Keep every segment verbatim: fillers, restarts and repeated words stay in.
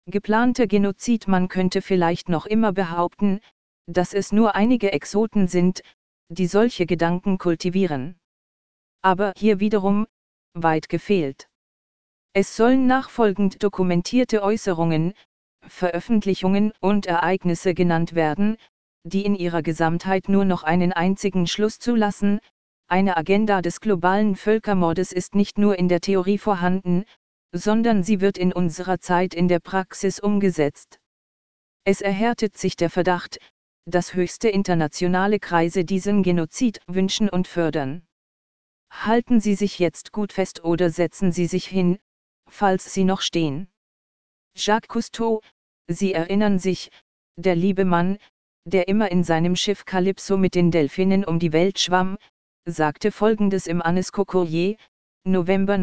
geplanter Genozid. Man könnte vielleicht noch immer behaupten, dass es nur einige Exoten sind, die solche Gedanken kultivieren. Aber hier wiederum, weit gefehlt. Es sollen nachfolgend dokumentierte Äußerungen, Veröffentlichungen und Ereignisse genannt werden, die in ihrer Gesamtheit nur noch einen einzigen Schluss zulassen: eine Agenda des globalen Völkermordes ist nicht nur in der Theorie vorhanden, sondern sie wird in unserer Zeit in der Praxis umgesetzt. Es erhärtet sich der Verdacht, dass höchste internationale Kreise diesen Genozid wünschen und fördern. Halten Sie sich jetzt gut fest oder setzen Sie sich hin, falls Sie noch stehen. Jacques Cousteau, Sie erinnern sich, der liebe Mann, der immer in seinem Schiff Calypso mit den Delfinen um die Welt schwamm, sagte Folgendes im Annesco Courrier, November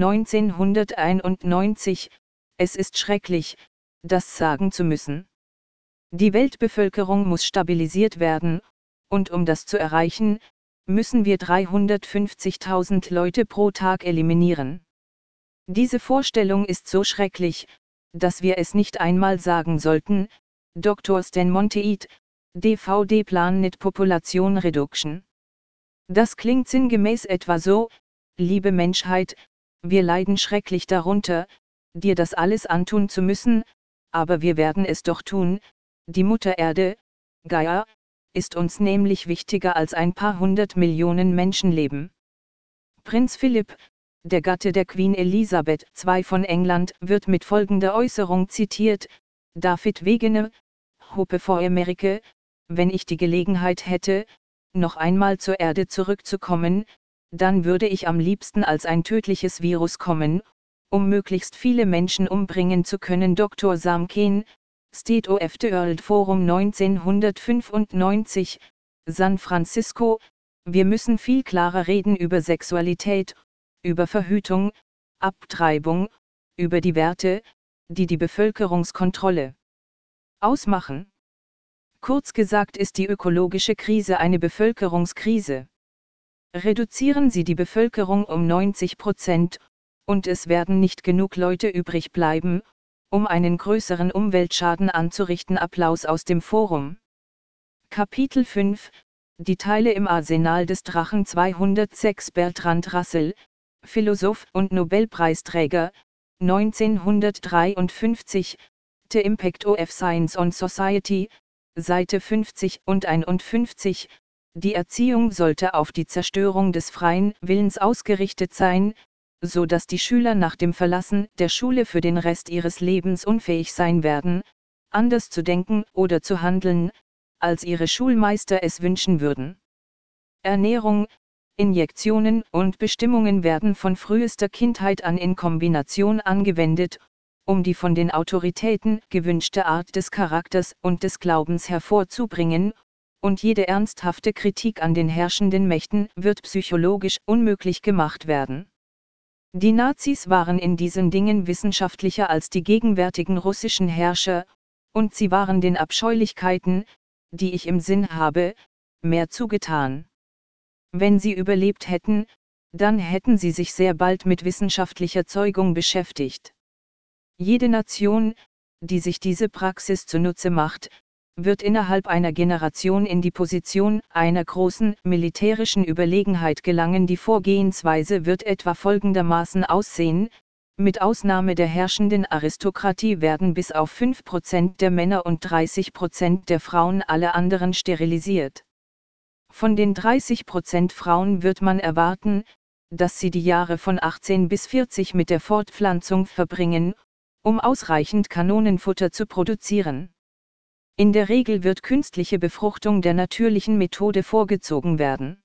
neunzehnhunderteinundneunzig: Es ist schrecklich, das sagen zu müssen. Die Weltbevölkerung muss stabilisiert werden, und um das zu erreichen, müssen wir dreihundertfünfzigtausend Leute pro Tag eliminieren. Diese Vorstellung ist so schrecklich, dass wir es nicht einmal sagen sollten. Doktor Stan Monteith, D V D Planet Population Reduction. Das klingt sinngemäß etwa so: Liebe Menschheit, wir leiden schrecklich darunter, dir das alles antun zu müssen, aber wir werden es doch tun. Die Mutter Erde, Gaia, ist uns nämlich wichtiger als ein paar hundert Millionen Menschenleben. Prinz Philipp, der Gatte der Queen Elisabeth der Zweite von England, wird mit folgender Äußerung zitiert: David Wegene, Hope for America: Wenn ich die Gelegenheit hätte, noch einmal zur Erde zurückzukommen, dann würde ich am liebsten als ein tödliches Virus kommen, um möglichst viele Menschen umbringen zu können. Doktor Sam Kane, State of the World Forum neunzehnhundertfünfundneunzig, San Francisco: Wir müssen viel klarer reden über Sexualität, über Verhütung, Abtreibung, über die Werte, die die Bevölkerungskontrolle ausmachen. Kurz gesagt ist die ökologische Krise eine Bevölkerungskrise. Reduzieren Sie die Bevölkerung um neunzig Prozent, und es werden nicht genug Leute übrig bleiben, um einen größeren Umweltschaden anzurichten. Applaus aus dem Forum. Kapitel fünf: Die Teile im Arsenal des Drachen. zweihundertsechs Bertrand Russell, Philosoph und Nobelpreisträger, neunzehnhundertdreiundfünfzig, The Impact of Science on Society, Seite fünfzig und einundfünfzig: Die Erziehung sollte auf die Zerstörung des freien Willens ausgerichtet sein, so dass die Schüler nach dem Verlassen der Schule für den Rest ihres Lebens unfähig sein werden, anders zu denken oder zu handeln, als ihre Schulmeister es wünschen würden. Ernährung, Injektionen und Bestimmungen werden von frühester Kindheit an in Kombination angewendet, um die von den Autoritäten gewünschte Art des Charakters und des Glaubens hervorzubringen, und jede ernsthafte Kritik an den herrschenden Mächten wird psychologisch unmöglich gemacht werden. Die Nazis waren in diesen Dingen wissenschaftlicher als die gegenwärtigen russischen Herrscher, und sie waren den Abscheulichkeiten, die ich im Sinn habe, mehr zugetan. Wenn sie überlebt hätten, dann hätten sie sich sehr bald mit wissenschaftlicher Zeugung beschäftigt. Jede Nation, die sich diese Praxis zunutze macht, wird innerhalb einer Generation in die Position einer großen militärischen Überlegenheit gelangen. Die Vorgehensweise wird etwa folgendermaßen aussehen: Mit Ausnahme der herrschenden Aristokratie werden bis auf fünf Prozent der Männer und dreißig Prozent der Frauen alle anderen sterilisiert. Von den dreißig Prozent Frauen wird man erwarten, dass sie die Jahre von achtzehn bis vierzig mit der Fortpflanzung verbringen, um ausreichend Kanonenfutter zu produzieren. In der Regel wird künstliche Befruchtung der natürlichen Methode vorgezogen werden.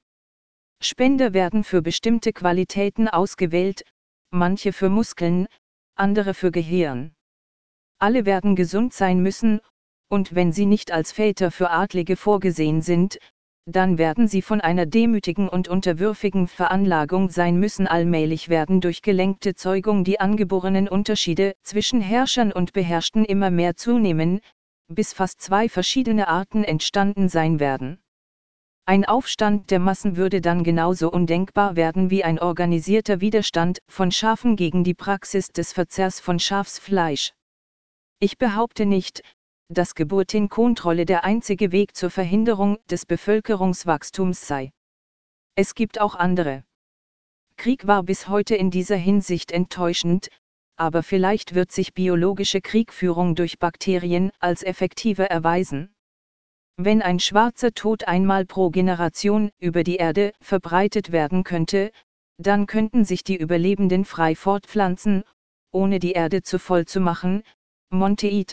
Spender werden für bestimmte Qualitäten ausgewählt, manche für Muskeln, andere für Gehirn. Alle werden gesund sein müssen, und wenn sie nicht als Väter für Adlige vorgesehen sind, dann werden sie von einer demütigen und unterwürfigen Veranlagung sein müssen. Allmählich werden durch gelenkte Zeugung die angeborenen Unterschiede zwischen Herrschern und Beherrschten immer mehr zunehmen, bis fast zwei verschiedene Arten entstanden sein werden. Ein Aufstand der Massen würde dann genauso undenkbar werden wie ein organisierter Widerstand von Schafen gegen die Praxis des Verzehrs von Schafsfleisch. Ich behaupte nicht, dass Geburtenkontrolle der einzige Weg zur Verhinderung des Bevölkerungswachstums sei. Es gibt auch andere. Krieg war bis heute in dieser Hinsicht enttäuschend, aber vielleicht wird sich biologische Kriegführung durch Bakterien als effektiver erweisen. Wenn ein schwarzer Tod einmal pro Generation über die Erde verbreitet werden könnte, dann könnten sich die Überlebenden frei fortpflanzen, ohne die Erde zu voll zu machen. Monteith,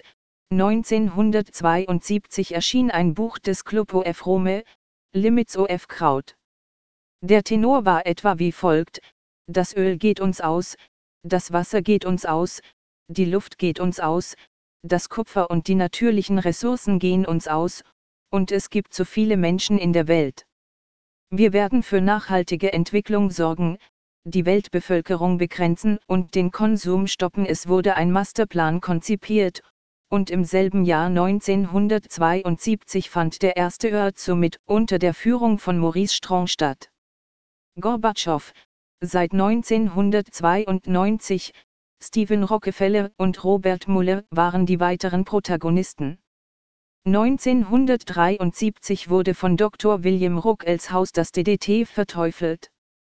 neunzehnhundertzweiundsiebzig erschien ein Buch des Club of Rome, Limits of Kraut. Der Tenor war etwa wie folgt: Das Öl geht uns aus, das Wasser geht uns aus, die Luft geht uns aus, das Kupfer und die natürlichen Ressourcen gehen uns aus, und es gibt so viele Menschen in der Welt. Wir werden für nachhaltige Entwicklung sorgen, die Weltbevölkerung begrenzen und den Konsum stoppen. Es wurde ein Masterplan konzipiert, und im selben Jahr neunzehnhundertzweiundsiebzig fand der erste Earth Summit unter der Führung von Maurice Strong statt. Gorbatschow, seit neunzehnhundertzweiundneunzig, Stephen Rockefeller und Robert Mueller waren die weiteren Protagonisten. neunzehnhundertdreiundsiebzig wurde von Doktor William Ruckelshaus das D D T verteufelt.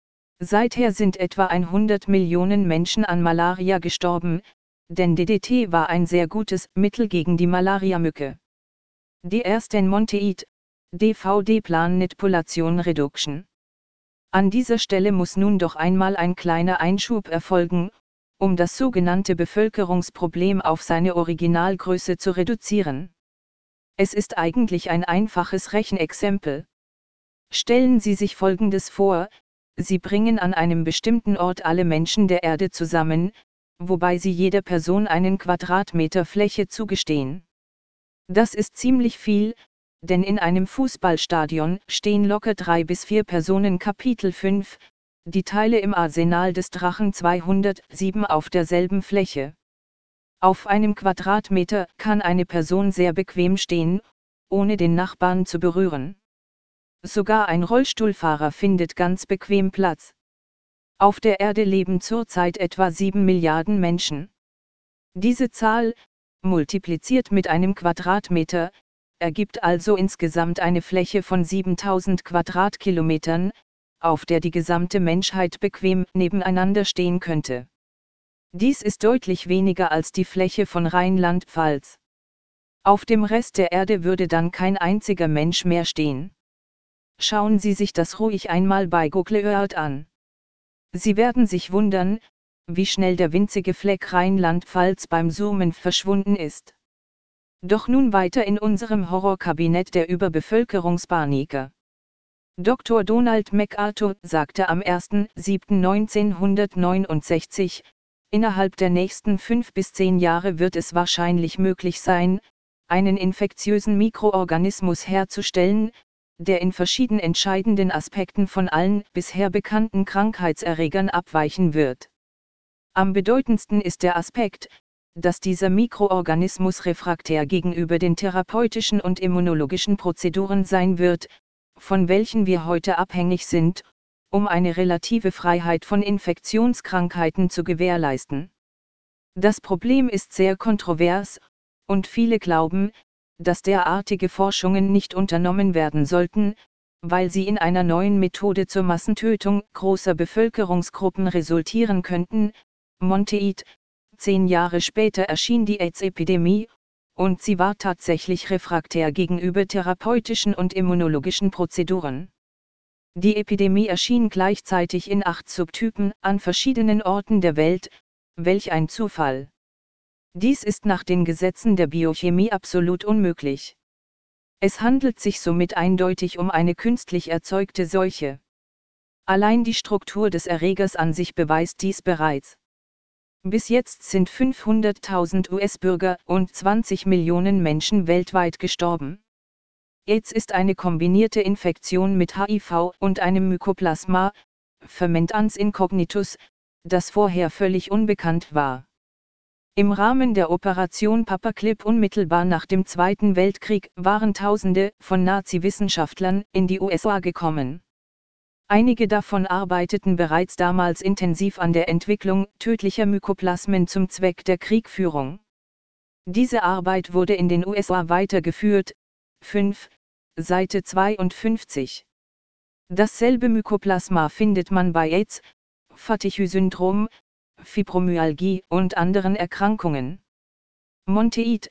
Seither sind etwa hundert Millionen Menschen an Malaria gestorben, denn D D T war ein sehr gutes Mittel gegen die Malariamücke. Die erste Monteith, D V D-Plan Netpolation Reduction. An dieser Stelle muss nun doch einmal ein kleiner Einschub erfolgen, um das sogenannte Bevölkerungsproblem auf seine Originalgröße zu reduzieren. Es ist eigentlich ein einfaches Rechenexempel. Stellen Sie sich Folgendes vor: Sie bringen an einem bestimmten Ort alle Menschen der Erde zusammen, wobei Sie jeder Person einen Quadratmeter Fläche zugestehen. Das ist ziemlich viel, denn in einem Fußballstadion stehen locker drei bis vier Personen. Kapitel fünf, die Teile im Arsenal des Drachen zweihundertsieben auf derselben Fläche. Auf einem Quadratmeter kann eine Person sehr bequem stehen, ohne den Nachbarn zu berühren. Sogar ein Rollstuhlfahrer findet ganz bequem Platz. Auf der Erde leben zurzeit etwa sieben Milliarden Menschen. Diese Zahl, multipliziert mit einem Quadratmeter, ergibt also insgesamt eine Fläche von siebentausend Quadratkilometern, auf der die gesamte Menschheit bequem nebeneinander stehen könnte. Dies ist deutlich weniger als die Fläche von Rheinland-Pfalz. Auf dem Rest der Erde würde dann kein einziger Mensch mehr stehen. Schauen Sie sich das ruhig einmal bei Google Earth an. Sie werden sich wundern, wie schnell der winzige Fleck Rheinland-Pfalz beim Zoomen verschwunden ist. Doch nun weiter in unserem Horrorkabinett der Überbevölkerungspaniker. Doktor Donald MacArthur sagte am ersten siebten neunzehnhundertneunundsechzig, innerhalb der nächsten fünf bis zehn Jahre wird es wahrscheinlich möglich sein, einen infektiösen Mikroorganismus herzustellen, der in verschiedenen entscheidenden Aspekten von allen bisher bekannten Krankheitserregern abweichen wird. Am bedeutendsten ist der Aspekt, dass dieser Mikroorganismus refraktär gegenüber den therapeutischen und immunologischen Prozeduren sein wird, von welchen wir heute abhängig sind, um eine relative Freiheit von Infektionskrankheiten zu gewährleisten. Das Problem ist sehr kontrovers, und viele glauben, dass derartige Forschungen nicht unternommen werden sollten, weil sie in einer neuen Methode zur Massentötung großer Bevölkerungsgruppen resultieren könnten. Monteith, zehn Jahre später erschien die AIDS-Epidemie, und sie war tatsächlich refraktär gegenüber therapeutischen und immunologischen Prozeduren. Die Epidemie erschien gleichzeitig in acht Subtypen an verschiedenen Orten der Welt. Welch ein Zufall! Dies ist nach den Gesetzen der Biochemie absolut unmöglich. Es handelt sich somit eindeutig um eine künstlich erzeugte Seuche. Allein die Struktur des Erregers an sich beweist dies bereits. Bis jetzt sind fünfhunderttausend U S-Bürger und zwanzig Millionen Menschen weltweit gestorben. AIDS ist eine kombinierte Infektion mit H I V und einem Mykoplasma, Fermentans incognitus, das vorher völlig unbekannt war. Im Rahmen der Operation Paperclip unmittelbar nach dem Zweiten Weltkrieg waren Tausende von Nazi-Wissenschaftlern in die U S A gekommen. Einige davon arbeiteten bereits damals intensiv an der Entwicklung tödlicher Mykoplasmen zum Zweck der Kriegführung. Diese Arbeit wurde in den U S A weitergeführt. fünf. Seite zweiundfünfzig. Dasselbe Mykoplasma findet man bei AIDS, Fatigue-Syndrom, Fibromyalgie und anderen Erkrankungen. Monteith,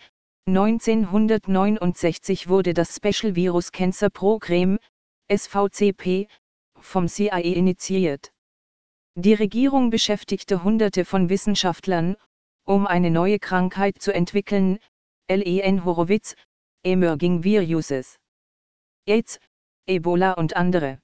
neunzehnhundertneunundsechzig wurde das Special Virus Cancer Program, S V C P, vom C I A initiiert. Die Regierung beschäftigte Hunderte von Wissenschaftlern, um eine neue Krankheit zu entwickeln, Len Horowitz, Emerging Viruses, AIDS, Ebola und andere.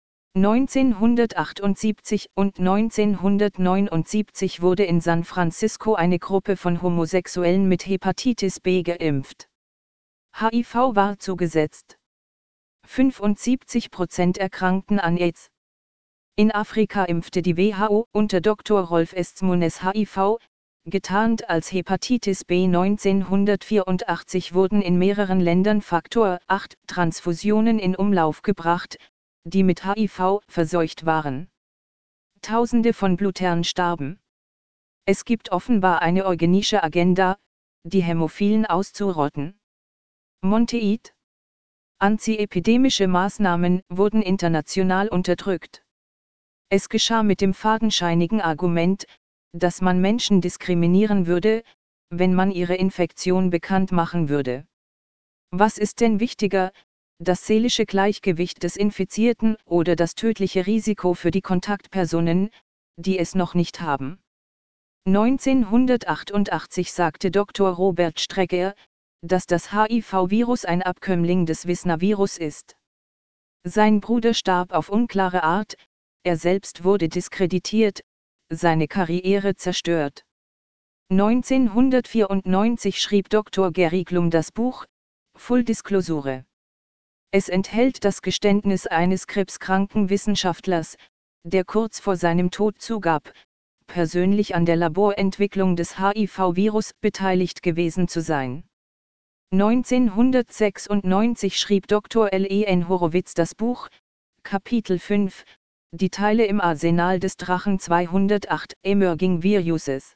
neunzehnhundertachtundsiebzig und neunzehnhundertneunundsiebzig wurde in San Francisco eine Gruppe von Homosexuellen mit Hepatitis B geimpft. H I V war zugesetzt. fünfundsiebzig Prozent erkrankten an AIDS. In Afrika impfte die W H O unter Doktor Rolf Estzmunes H I V, getarnt als Hepatitis B. neunzehnhundertvierundachtzig wurden in mehreren Ländern Faktor acht Transfusionen in Umlauf gebracht, die mit H I V verseucht waren. Tausende von Blutern starben. Es gibt offenbar eine eugenische Agenda, die Hämophilen auszurotten. Monteith. Antiepidemische Maßnahmen wurden international unterdrückt. Es geschah mit dem fadenscheinigen Argument, dass man Menschen diskriminieren würde, wenn man ihre Infektion bekannt machen würde. Was ist denn wichtiger, das seelische Gleichgewicht des Infizierten oder das tödliche Risiko für die Kontaktpersonen, die es noch nicht haben? neunzehnhundertachtundachtzig sagte Doktor Robert Strecker, dass das H I V-Virus ein Abkömmling des Wisna-Virus ist. Sein Bruder starb auf unklare Art, er selbst wurde diskreditiert, seine Karriere zerstört. neunzehnhundertvierundneunzig schrieb Doktor Gary Klum das Buch Full Disclosure. Es enthält das Geständnis eines krebskranken Wissenschaftlers, der kurz vor seinem Tod zugab, persönlich an der Laborentwicklung des H I V-Virus beteiligt gewesen zu sein. neunzehnhundertsechsundneunzig schrieb Doktor Len Horowitz das Buch, Kapitel fünf, Die Teile im Arsenal des Drachen zweihundertacht, Emerging Viruses.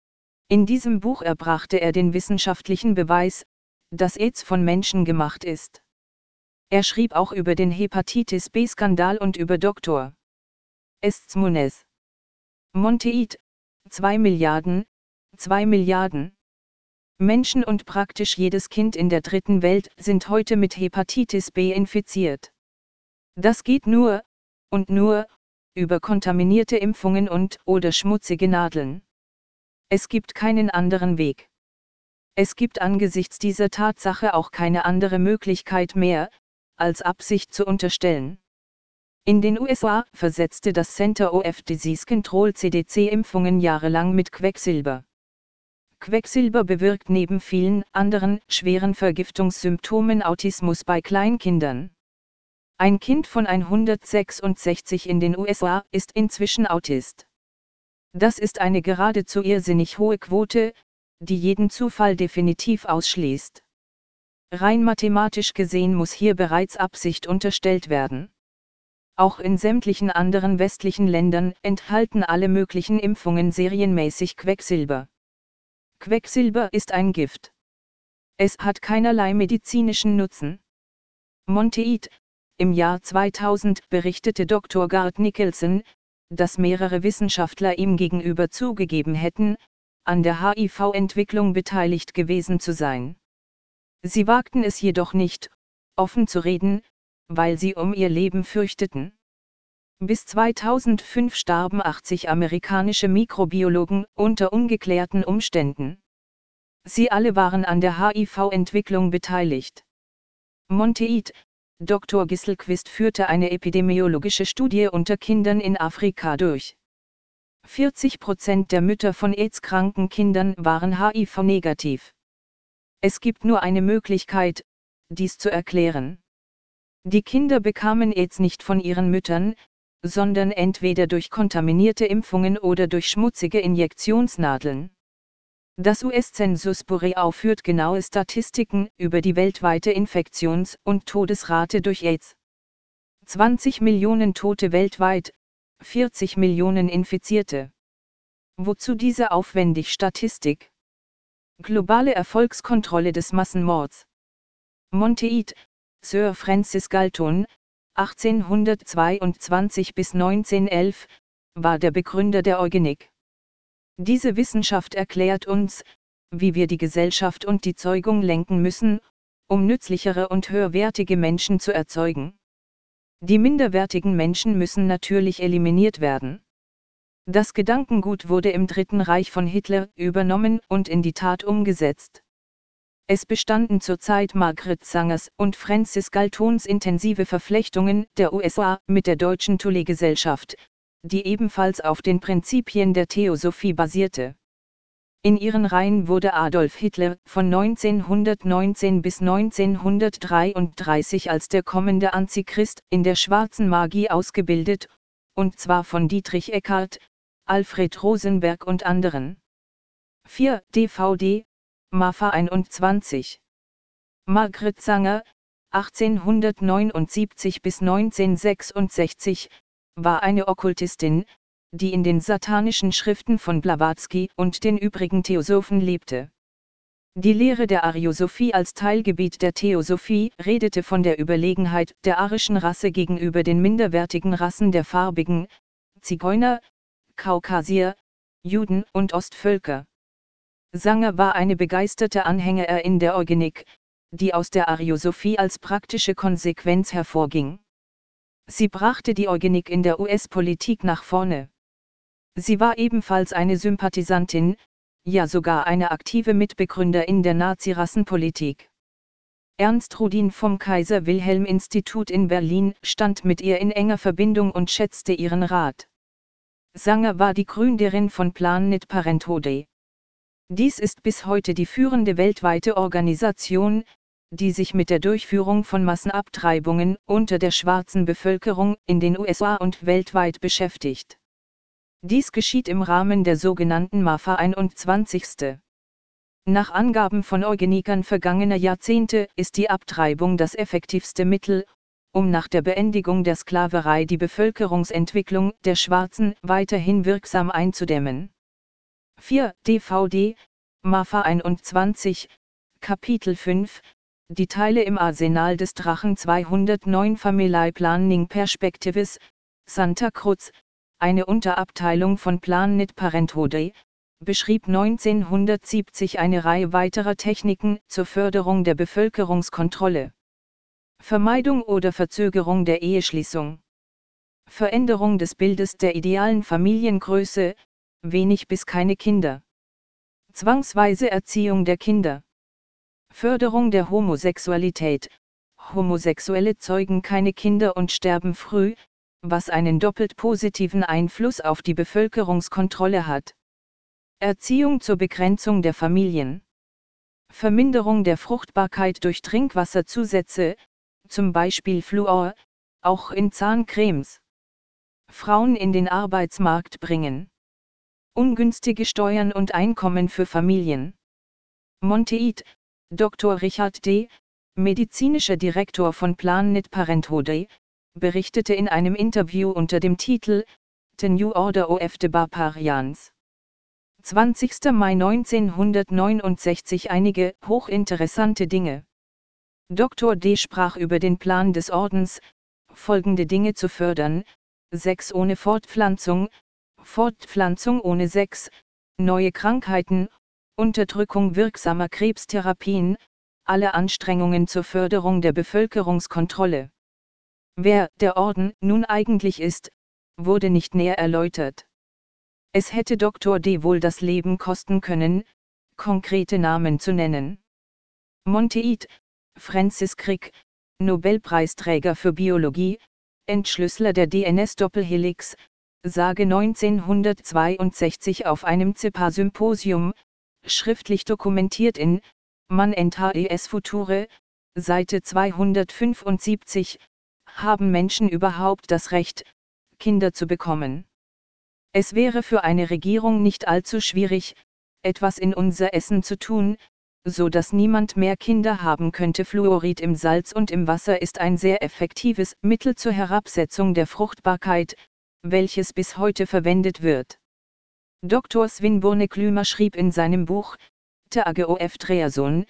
In diesem Buch erbrachte er den wissenschaftlichen Beweis, dass AIDS von Menschen gemacht ist. Er schrieb auch über den Hepatitis B-Skandal und über Doktor Estzmunes. Monteith, zwei Milliarden, zwei Milliarden. Menschen und praktisch jedes Kind in der dritten Welt sind heute mit Hepatitis B infiziert. Das geht nur, und nur, über kontaminierte Impfungen und oder schmutzige Nadeln. Es gibt keinen anderen Weg. Es gibt angesichts dieser Tatsache auch keine andere Möglichkeit mehr, als Absicht zu unterstellen. In den U S A versetzte das Center of Disease Control C D C Impfungen jahrelang mit Quecksilber. Quecksilber bewirkt neben vielen anderen schweren Vergiftungssymptomen Autismus bei Kleinkindern. Ein Kind von hundertsechsundsechzig in den U S A ist inzwischen Autist. Das ist eine geradezu irrsinnig hohe Quote, die jeden Zufall definitiv ausschließt. Rein mathematisch gesehen muss hier bereits Absicht unterstellt werden. Auch in sämtlichen anderen westlichen Ländern enthalten alle möglichen Impfungen serienmäßig Quecksilber. Quecksilber ist ein Gift. Es hat keinerlei medizinischen Nutzen. Monteith, im Jahr zweitausend berichtete Doktor Gart Nicholson, dass mehrere Wissenschaftler ihm gegenüber zugegeben hätten, an der H I V-Entwicklung beteiligt gewesen zu sein. Sie wagten es jedoch nicht, offen zu reden, weil sie um ihr Leben fürchteten. Bis zweitausendfünf starben achtzig amerikanische Mikrobiologen unter ungeklärten Umständen. Sie alle waren an der H I V-Entwicklung beteiligt. Monteith, Doktor Gisselquist führte eine epidemiologische Studie unter Kindern in Afrika durch. vierzig Prozent der Mütter von AIDS-kranken Kindern waren H I V-negativ. Es gibt nur eine Möglichkeit, dies zu erklären. Die Kinder bekamen AIDS nicht von ihren Müttern, sondern entweder durch kontaminierte Impfungen oder durch schmutzige Injektionsnadeln. Das U S-Census Bureau führt genaue Statistiken über die weltweite Infektions- und Todesrate durch AIDS. zwanzig Millionen Tote weltweit, vierzig Millionen Infizierte. Wozu diese aufwendig Statistik? Globale Erfolgskontrolle des Massenmords. Monteith, Sir Francis Galton, achtzehnhundertzweiundzwanzig bis neunzehnhundertelf, war der Begründer der Eugenik. Diese Wissenschaft erklärt uns, wie wir die Gesellschaft und die Zeugung lenken müssen, um nützlichere und höherwertige Menschen zu erzeugen. Die minderwertigen Menschen müssen natürlich eliminiert werden. Das Gedankengut wurde im Dritten Reich von Hitler übernommen und in die Tat umgesetzt. Es bestanden zur Zeit Margaret Sangers und Francis Galtons intensive Verflechtungen der U S A mit der deutschen Thule-Gesellschaft, die ebenfalls auf den Prinzipien der Theosophie basierte. In ihren Reihen wurde Adolf Hitler von neunzehnhundertneunzehn bis neunzehnhundertdreiunddreißig als der kommende Antichrist in der schwarzen Magie ausgebildet, und zwar von Dietrich Eckart, Alfred Rosenberg und anderen. vier D V D, Marfa einundzwanzig. Margaret Sanger, achtzehnhundertneunundsiebzig bis neunzehnhundertsechsundsechzig, war eine Okkultistin, die in den satanischen Schriften von Blavatsky und den übrigen Theosophen lebte. Die Lehre der Ariosophie als Teilgebiet der Theosophie redete von der Überlegenheit der arischen Rasse gegenüber den minderwertigen Rassen der Farbigen, Zigeuner, Kaukasier, Juden und Ostvölker. Sanger war eine begeisterte Anhängerin der Eugenik, die aus der Ariosophie als praktische Konsequenz hervorging. Sie brachte die Eugenik in der U S-Politik nach vorne. Sie war ebenfalls eine Sympathisantin, ja sogar eine aktive Mitbegründerin der Nazi-Rassenpolitik. Ernst Rudin vom Kaiser-Wilhelm-Institut in Berlin stand mit ihr in enger Verbindung und schätzte ihren Rat. Sanger war die Gründerin von Planned Parenthood. Dies ist bis heute die führende weltweite Organisation, die sich mit der Durchführung von Massenabtreibungen unter der schwarzen Bevölkerung in den U S A und weltweit beschäftigt. Dies geschieht im Rahmen der sogenannten Marfa einundzwanzig. Nach Angaben von Eugenikern vergangener Jahrzehnte ist die Abtreibung das effektivste Mittel, um nach der Beendigung der Sklaverei die Bevölkerungsentwicklung der Schwarzen weiterhin wirksam einzudämmen. vier D V D, Marfa einundzwanzig, Kapitel fünf, die Teile im Arsenal des Drachen zweihundertneun Family Planning Perspectives, Santa Cruz, eine Unterabteilung von Planned Parenthood, beschrieb neunzehnhundertsiebzig eine Reihe weiterer Techniken zur Förderung der Bevölkerungskontrolle. Vermeidung oder Verzögerung der Eheschließung. Veränderung des Bildes der idealen Familiengröße, wenig bis keine Kinder. Zwangsweise Erziehung der Kinder. Förderung der Homosexualität. Homosexuelle zeugen keine Kinder und sterben früh, was einen doppelt positiven Einfluss auf die Bevölkerungskontrolle hat. Erziehung zur Begrenzung der Familien. Verminderung der Fruchtbarkeit durch Trinkwasserzusätze, zum Beispiel Fluor, auch in Zahncremes. Frauen in den Arbeitsmarkt bringen. Ungünstige Steuern und Einkommen für Familien. Monteith, Doktor Richard D., medizinischer Direktor von Planned Parenthood, berichtete in einem Interview unter dem Titel The New Order of the Barbarians. zwanzigster Mai neunzehnhundertneunundsechzig einige hochinteressante Dinge. Doktor D. sprach über den Plan des Ordens, folgende Dinge zu fördern: Sex ohne Fortpflanzung, Fortpflanzung ohne Sex, neue Krankheiten, Unterdrückung wirksamer Krebstherapien, alle Anstrengungen zur Förderung der Bevölkerungskontrolle. Wer der Orden nun eigentlich ist, wurde nicht näher erläutert. Es hätte Doktor D. wohl das Leben kosten können, konkrete Namen zu nennen. Monteith, Francis Crick, Nobelpreisträger für Biologie, Entschlüsseler der D N S-Doppelhelix, sage neunzehnhundertzweiundsechzig auf einem C E P A-Symposium, schriftlich dokumentiert in Man and Hes Future, Seite zweihundertfünfundsiebzig, haben Menschen überhaupt das Recht, Kinder zu bekommen. Es wäre für eine Regierung nicht allzu schwierig, etwas in unser Essen zu tun, so dass niemand mehr Kinder haben könnte. Fluorid im Salz und im Wasser ist ein sehr effektives Mittel zur Herabsetzung der Fruchtbarkeit, welches bis heute verwendet wird. Doktor Swinburne Klümer schrieb in seinem Buch Dr Ageof Treason,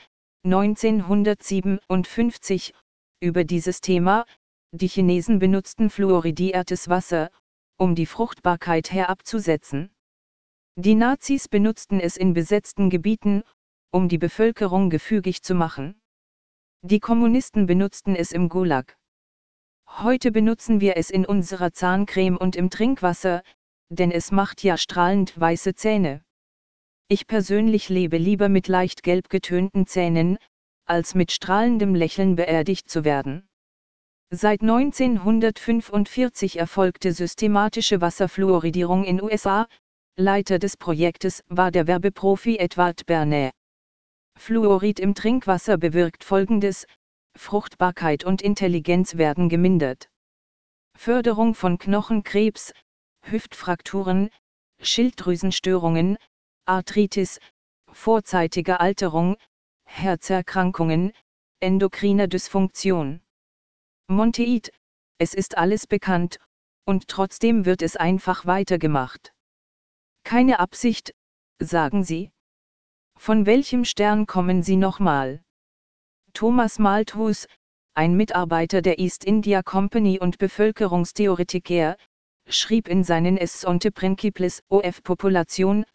neunzehnhundertsiebenundfünfzig, über dieses Thema. Die Chinesen benutzten fluoridiertes Wasser, um die Fruchtbarkeit herabzusetzen. Die Nazis benutzten es in besetzten Gebieten, um die Bevölkerung gefügig zu machen. Die Kommunisten benutzten es im Gulag. Heute benutzen wir es in unserer Zahncreme und im Trinkwasser, denn es macht ja strahlend weiße Zähne. Ich persönlich lebe lieber mit leicht gelb getönten Zähnen, als mit strahlendem Lächeln beerdigt zu werden. Seit neunzehnhundertfünfundvierzig erfolgte systematische Wasserfluoridierung in U S A, Leiter des Projektes war der Werbeprofi Edward Bernays. Fluorid im Trinkwasser bewirkt Folgendes: Fruchtbarkeit und Intelligenz werden gemindert. Förderung von Knochenkrebs, Hüftfrakturen, Schilddrüsenstörungen, Arthritis, vorzeitige Alterung, Herzerkrankungen, endokrine Dysfunktion. Monteith: Es ist alles bekannt, und trotzdem wird es einfach weitergemacht. Keine Absicht, sagen Sie. Von welchem Stern kommen Sie nochmal? Thomas Malthus, ein Mitarbeiter der East India Company und Bevölkerungstheoretiker, schrieb in seinen Essonte Principles of Population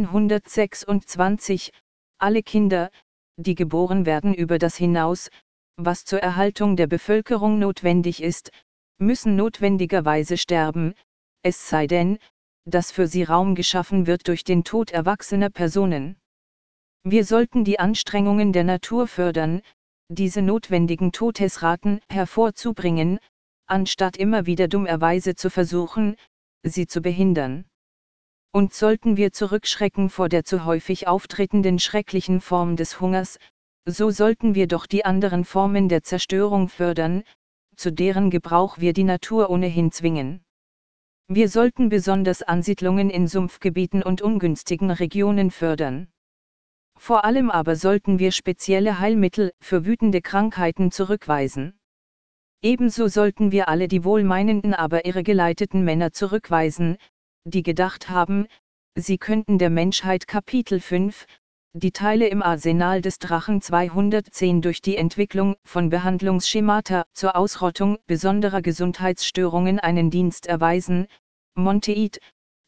achtzehnhundertsechsundzwanzig, alle Kinder, die geboren werden über das hinaus, was zur Erhaltung der Bevölkerung notwendig ist, müssen notwendigerweise sterben, es sei denn, dass für sie Raum geschaffen wird durch den Tod erwachsener Personen. Wir sollten die Anstrengungen der Natur fördern, diese notwendigen Todesraten hervorzubringen, anstatt immer wieder dummerweise zu versuchen, sie zu behindern. Und sollten wir zurückschrecken vor der zu häufig auftretenden schrecklichen Form des Hungers, so sollten wir doch die anderen Formen der Zerstörung fördern, zu deren Gebrauch wir die Natur ohnehin zwingen. Wir sollten besonders Ansiedlungen in Sumpfgebieten und ungünstigen Regionen fördern. Vor allem aber sollten wir spezielle Heilmittel für wütende Krankheiten zurückweisen. Ebenso sollten wir alle die wohlmeinenden aber irregeleiteten Männer zurückweisen, die gedacht haben, sie könnten der Menschheit Kapitel fünf, die Teile im Arsenal des Drachen zweihundertzehn durch die Entwicklung von Behandlungsschemata zur Ausrottung besonderer Gesundheitsstörungen einen Dienst erweisen. Monteith,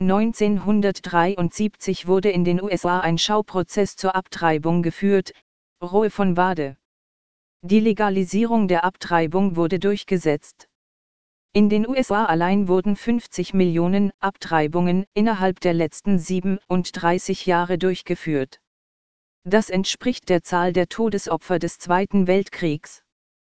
neunzehnhundertdreiundsiebzig wurde in den U S A ein Schauprozess zur Abtreibung geführt, Roe von Wade. Die Legalisierung der Abtreibung wurde durchgesetzt. In den U S A allein wurden fünfzig Millionen Abtreibungen innerhalb der letzten siebenunddreißig Jahre durchgeführt. Das entspricht der Zahl der Todesopfer des Zweiten Weltkriegs.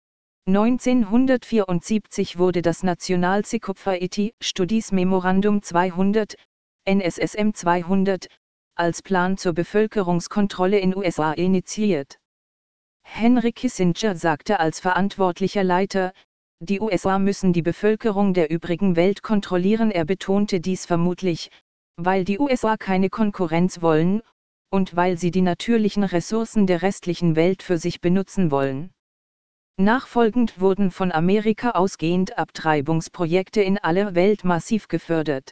neunzehnhundertvierundsiebzig wurde das National Psychopharmacy Studies Memorandum zweihundert, N S S M zweihundert, als Plan zur Bevölkerungskontrolle in U S A initiiert. Henry Kissinger sagte als verantwortlicher Leiter, die U S A müssen die Bevölkerung der übrigen Welt kontrollieren. Er betonte dies vermutlich, weil die U S A keine Konkurrenz wollen, und weil sie die natürlichen Ressourcen der restlichen Welt für sich benutzen wollen. Nachfolgend wurden von Amerika ausgehend Abtreibungsprojekte in aller Welt massiv gefördert.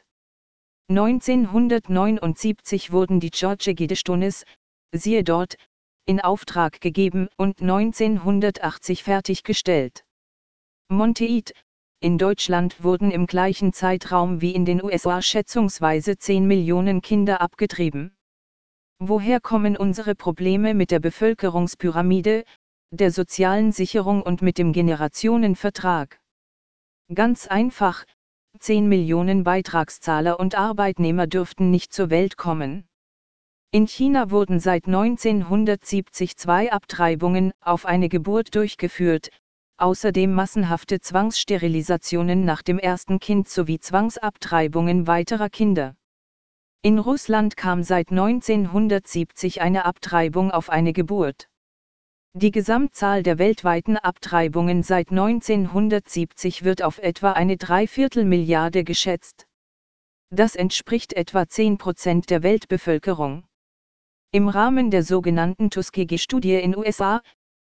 neunzehnhundertneunundsiebzig wurden die Georgia Guidestones, siehe dort, in Auftrag gegeben und neunzehnhundertachtzig fertiggestellt. Monteith: In Deutschland wurden im gleichen Zeitraum wie in den U S A schätzungsweise zehn Millionen Kinder abgetrieben. Woher kommen unsere Probleme mit der Bevölkerungspyramide, der sozialen Sicherung und mit dem Generationenvertrag? Ganz einfach, zehn Millionen Beitragszahler und Arbeitnehmer dürften nicht zur Welt kommen. In China wurden seit neunzehnhundertsiebzig zwei Abtreibungen auf eine Geburt durchgeführt, außerdem massenhafte Zwangssterilisationen nach dem ersten Kind sowie Zwangsabtreibungen weiterer Kinder. In Russland kam seit neunzehnhundertsiebzig eine Abtreibung auf eine Geburt. Die Gesamtzahl der weltweiten Abtreibungen seit neunzehnhundertsiebzig wird auf etwa eine Dreiviertelmilliarde geschätzt. Das entspricht etwa zehn Prozent der Weltbevölkerung. Im Rahmen der sogenannten Tuskegee-Studie in U S A,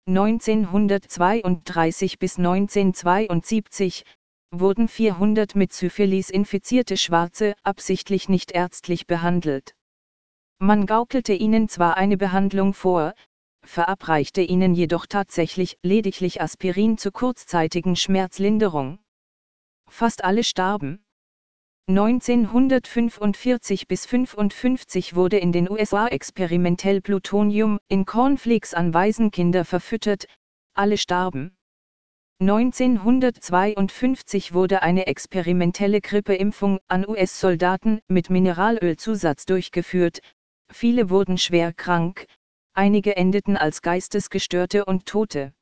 neunzehnhundertzweiunddreißig bis neunzehnhundertzweiundsiebzig, wurden vierhundert mit Syphilis infizierte Schwarze absichtlich nicht ärztlich behandelt. Man gaukelte ihnen zwar eine Behandlung vor, verabreichte ihnen jedoch tatsächlich lediglich Aspirin zur kurzzeitigen Schmerzlinderung. Fast alle starben. neunzehnhundertfünfundvierzig bis fünfundfünfzig wurde in den U S A experimentell Plutonium in Cornflakes an Waisenkinder verfüttert, alle starben. neunzehnhundertzweiundfünfzig wurde eine experimentelle Grippeimpfung an U S-Soldaten mit Mineralölzusatz durchgeführt, viele wurden schwer krank, einige endeten als Geistesgestörte und Tote.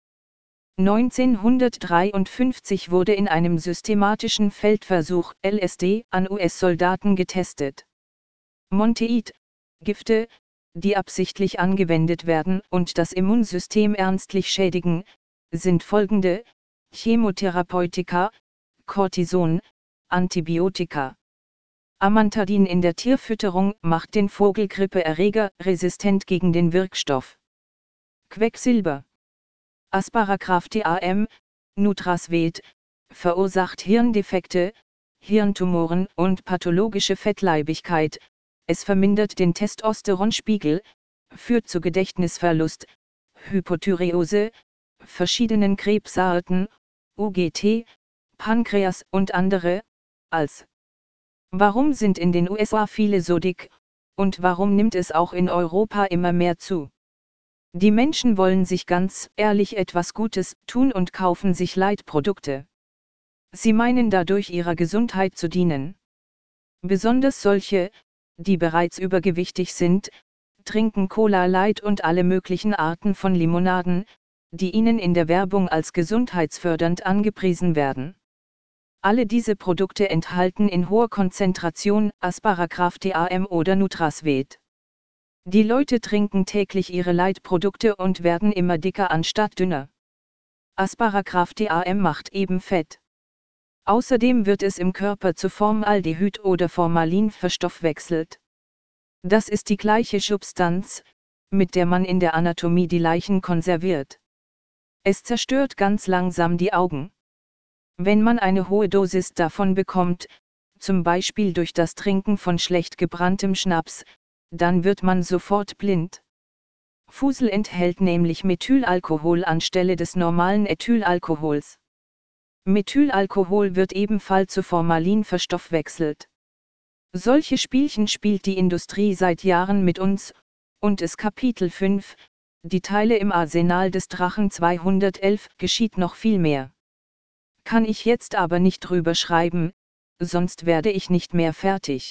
neunzehnhundertdreiundfünfzig wurde in einem systematischen Feldversuch L S D an U S-Soldaten getestet. Monteid, Gifte, die absichtlich angewendet werden und das Immunsystem ernstlich schädigen, sind folgende: Chemotherapeutika, Cortison, Antibiotika. Amantadin in der Tierfütterung macht den Vogelgrippeerreger resistent gegen den Wirkstoff. Quecksilber. Asparagраф-T A M, Nutrazwet, verursacht Hirndefekte, Hirntumoren und pathologische Fettleibigkeit, es vermindert den Testosteronspiegel, führt zu Gedächtnisverlust, Hypothyreose, verschiedenen Krebsarten, U G T, Pankreas und andere, als. Warum sind in den U S A viele so dick, und warum nimmt es auch in Europa immer mehr zu? Die Menschen wollen sich ganz ehrlich etwas Gutes tun und kaufen sich Leitprodukte. Sie meinen dadurch ihrer Gesundheit zu dienen. Besonders solche, die bereits übergewichtig sind, trinken Cola Light und alle möglichen Arten von Limonaden, die ihnen in der Werbung als gesundheitsfördernd angepriesen werden. Alle diese Produkte enthalten in hoher Konzentration Asparagраф-T A M oder Nutrazwet. Die Leute trinken täglich ihre Leitprodukte und werden immer dicker anstatt dünner. Asparagраф-T A M macht eben Fett. Außerdem wird es im Körper zu Formaldehyd oder Formalin verstoffwechselt. Das ist die gleiche Substanz, mit der man in der Anatomie die Leichen konserviert. Es zerstört ganz langsam die Augen. Wenn man eine hohe Dosis davon bekommt, zum Beispiel durch das Trinken von schlecht gebranntem Schnaps, dann wird man sofort blind. Fusel enthält nämlich Methylalkohol anstelle des normalen Ethylalkohols. Methylalkohol wird ebenfalls zu Formalin verstoffwechselt. Solche Spielchen spielt die Industrie seit Jahren mit uns, und es Kapitel fünf, die Teile im Arsenal des Drachen zweihundertelf, geschieht noch viel mehr. Kann ich jetzt aber nicht drüber schreiben, sonst werde ich nicht mehr fertig.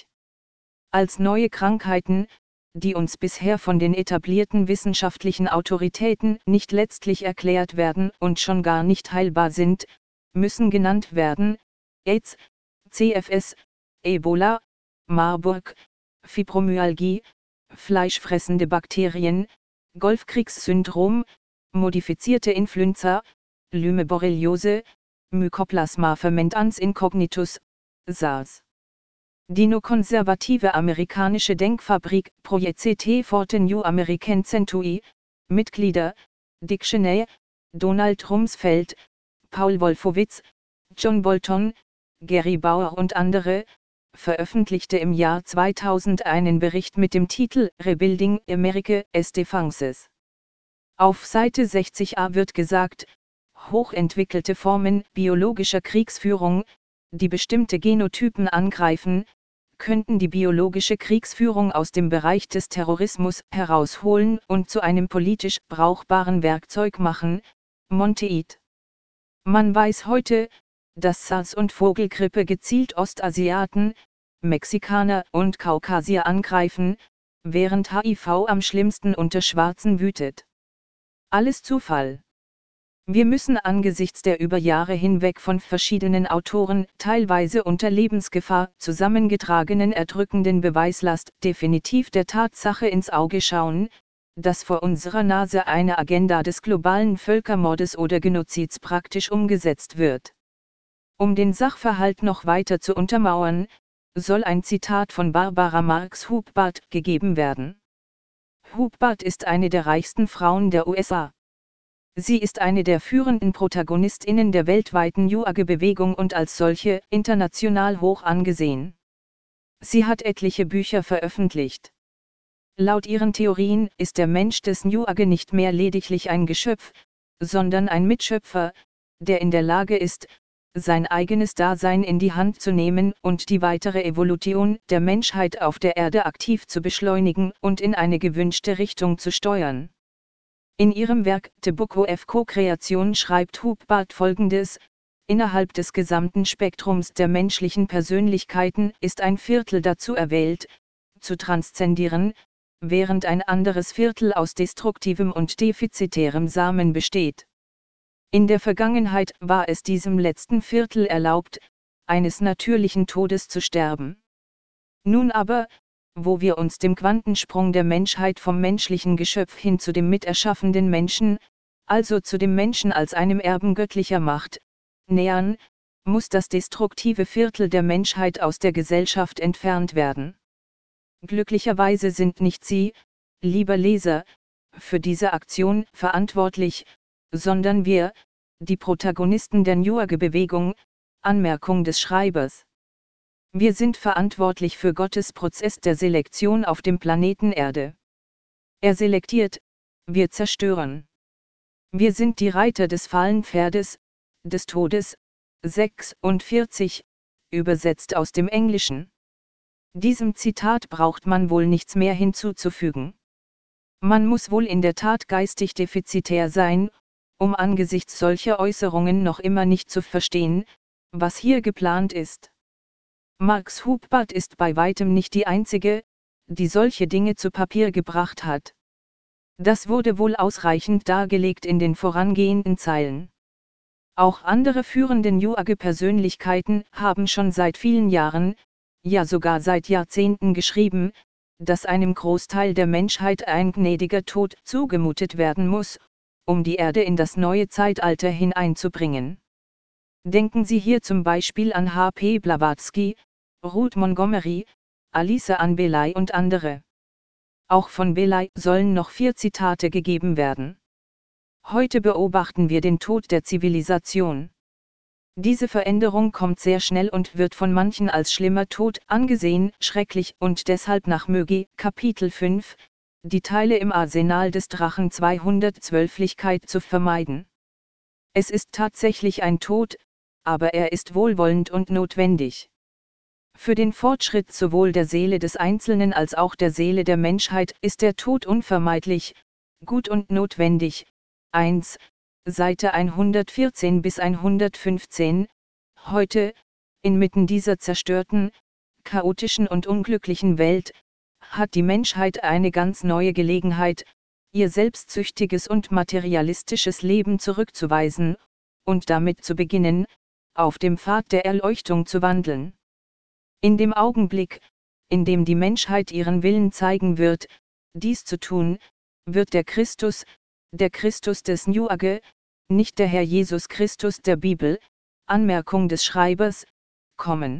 Als neue Krankheiten, die uns bisher von den etablierten wissenschaftlichen Autoritäten nicht letztlich erklärt werden und schon gar nicht heilbar sind, müssen genannt werden: AIDS, C F S, Ebola, Marburg, Fibromyalgie, fleischfressende Bakterien, Golfkriegssyndrom, modifizierte Influenza, Lyme-Borreliose, Mycoplasma fermentans incognitus, SARS. Die nur konservative amerikanische Denkfabrik Project for the New American Century, Mitglieder, Dick Cheney, Donald Rumsfeld, Paul Wolfowitz, John Bolton, Gary Bauer und andere, veröffentlichte im Jahr zweitausend einen Bericht mit dem Titel Rebuilding America as Defenses. Auf Seite sechzig a wird gesagt, hochentwickelte Formen biologischer Kriegsführung, die bestimmte Genotypen angreifen, könnten die biologische Kriegsführung aus dem Bereich des Terrorismus herausholen und zu einem politisch brauchbaren Werkzeug machen. Monteid. Man weiß heute, dass SARS und Vogelgrippe gezielt Ostasiaten, Mexikaner und Kaukasier angreifen, während H I V am schlimmsten unter Schwarzen wütet. Alles Zufall. Wir müssen angesichts der über Jahre hinweg von verschiedenen Autoren teilweise unter Lebensgefahr zusammengetragenen erdrückenden Beweislast definitiv der Tatsache ins Auge schauen, dass vor unserer Nase eine Agenda des globalen Völkermordes oder Genozids praktisch umgesetzt wird. Um den Sachverhalt noch weiter zu untermauern, soll ein Zitat von Barbara Marx Hubbard gegeben werden. Hubbard ist eine der reichsten Frauen der U S A. Sie ist eine der führenden Protagonistinnen der weltweiten New Age-Bewegung und als solche international hoch angesehen. Sie hat etliche Bücher veröffentlicht. Laut ihren Theorien ist der Mensch des New Age nicht mehr lediglich ein Geschöpf, sondern ein Mitschöpfer, der in der Lage ist, sein eigenes Dasein in die Hand zu nehmen und die weitere Evolution der Menschheit auf der Erde aktiv zu beschleunigen und in eine gewünschte Richtung zu steuern. In ihrem Werk The Book of Co-Creation schreibt Hubbard Folgendes: Innerhalb des gesamten Spektrums der menschlichen Persönlichkeiten ist ein Viertel dazu erwählt, zu transzendieren, während ein anderes Viertel aus destruktivem und defizitärem Samen besteht. In der Vergangenheit war es diesem letzten Viertel erlaubt, eines natürlichen Todes zu sterben. Nun aber, wo wir uns dem Quantensprung der Menschheit vom menschlichen Geschöpf hin zu dem miterschaffenden Menschen, also zu dem Menschen als einem Erben göttlicher Macht, nähern, muss das destruktive Viertel der Menschheit aus der Gesellschaft entfernt werden. Glücklicherweise sind nicht Sie, lieber Leser, für diese Aktion verantwortlich, sondern wir, die Protagonisten der New Age-Bewegung. Anmerkung des Schreibers. Wir sind verantwortlich für Gottes Prozess der Selektion auf dem Planeten Erde. Er selektiert, wir zerstören. Wir sind die Reiter des Fallenpferdes, des Todes. sechsundvierzig, übersetzt aus dem Englischen. Diesem Zitat braucht man wohl nichts mehr hinzuzufügen. Man muss wohl in der Tat geistig defizitär sein, um angesichts solcher Äußerungen noch immer nicht zu verstehen, was hier geplant ist. Marx Hubbard ist bei weitem nicht die einzige, die solche Dinge zu Papier gebracht hat. Das wurde wohl ausreichend dargelegt in den vorangehenden Zeilen. Auch andere führende New Age-Persönlichkeiten haben schon seit vielen Jahren, ja sogar seit Jahrzehnten geschrieben, dass einem Großteil der Menschheit ein gnädiger Tod zugemutet werden muss, um die Erde in das neue Zeitalter hineinzubringen. Denken Sie hier zum Beispiel an H P Blavatsky, Ruth Montgomery, Alice Ann Belay und andere. Auch von Belay sollen noch vier Zitate gegeben werden. Heute beobachten wir den Tod der Zivilisation. Diese Veränderung kommt sehr schnell und wird von manchen als schlimmer Tod angesehen, schrecklich, und deshalb nach Möge, Kapitel fünf, die Teile im Arsenal des Drachen zweihundertzwölf-Lichkeit zu vermeiden. Es ist tatsächlich ein Tod, aber er ist wohlwollend und notwendig. Für den Fortschritt sowohl der Seele des Einzelnen als auch der Seele der Menschheit ist der Tod unvermeidlich, gut und notwendig. eins. Seite hundertvierzehn bis hundertfünfzehn. Heute, inmitten dieser zerstörten, chaotischen und unglücklichen Welt, hat die Menschheit eine ganz neue Gelegenheit, ihr selbstsüchtiges und materialistisches Leben zurückzuweisen, und damit zu beginnen, auf dem Pfad der Erleuchtung zu wandeln. In dem Augenblick, in dem die Menschheit ihren Willen zeigen wird, dies zu tun, wird der Christus, der Christus des New Age, nicht der Herr Jesus Christus der Bibel, Anmerkung des Schreibers, kommen.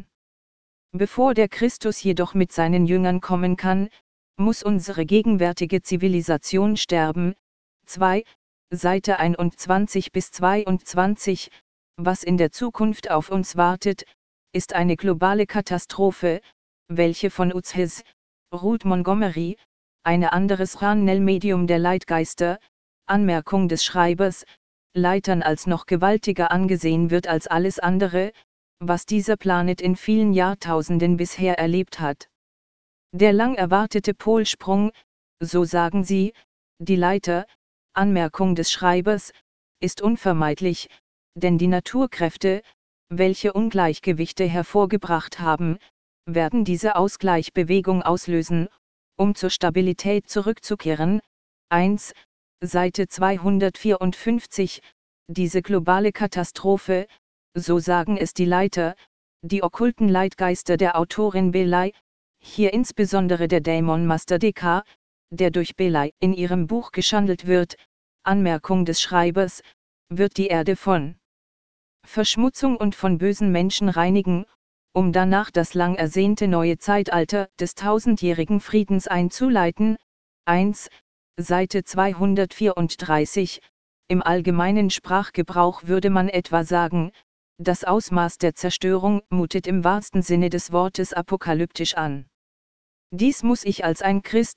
Bevor der Christus jedoch mit seinen Jüngern kommen kann, muss unsere gegenwärtige Zivilisation sterben. zwei. Seite einundzwanzig bis zweiundzwanzig. Was in der Zukunft auf uns wartet, ist eine globale Katastrophe, welche von Uzhes, Ruth Montgomery, eine anderes Channel-Medium der Leitgeister, Anmerkung des Schreibers, Leitern als noch gewaltiger angesehen wird als alles andere, was dieser Planet in vielen Jahrtausenden bisher erlebt hat. Der lang erwartete Polsprung, so sagen sie, die Leiter, Anmerkung des Schreibers, ist unvermeidlich, denn die Naturkräfte, welche Ungleichgewichte hervorgebracht haben, werden diese Ausgleichbewegung auslösen, um zur Stabilität zurückzukehren. eins. Seite zweihundertvierundfünfzig. Diese globale Katastrophe, so sagen es die Leiter, die okkulten Leitgeister der Autorin Belay, hier insbesondere der Dämon Master D K, der durch Belay in ihrem Buch geschandelt wird, Anmerkung des Schreibers, wird die Erde von Verschmutzung und von bösen Menschen reinigen, um danach das lang ersehnte neue Zeitalter des tausendjährigen Friedens einzuleiten. eins. Seite zweihundertvierunddreißig. Im allgemeinen Sprachgebrauch würde man etwa sagen, das Ausmaß der Zerstörung mutet im wahrsten Sinne des Wortes apokalyptisch an. Dies muss ich als ein Christ,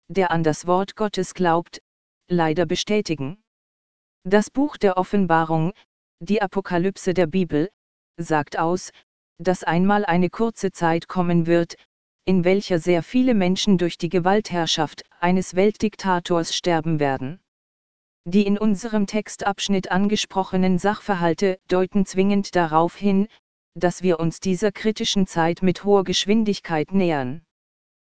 der an das Wort Gottes glaubt, leider bestätigen. Das Buch der Offenbarung, die Apokalypse der Bibel, sagt aus, dass einmal eine kurze Zeit kommen wird, in welcher sehr viele Menschen durch die Gewaltherrschaft eines Weltdiktators sterben werden. Die in unserem Textabschnitt angesprochenen Sachverhalte deuten zwingend darauf hin, dass wir uns dieser kritischen Zeit mit hoher Geschwindigkeit nähern.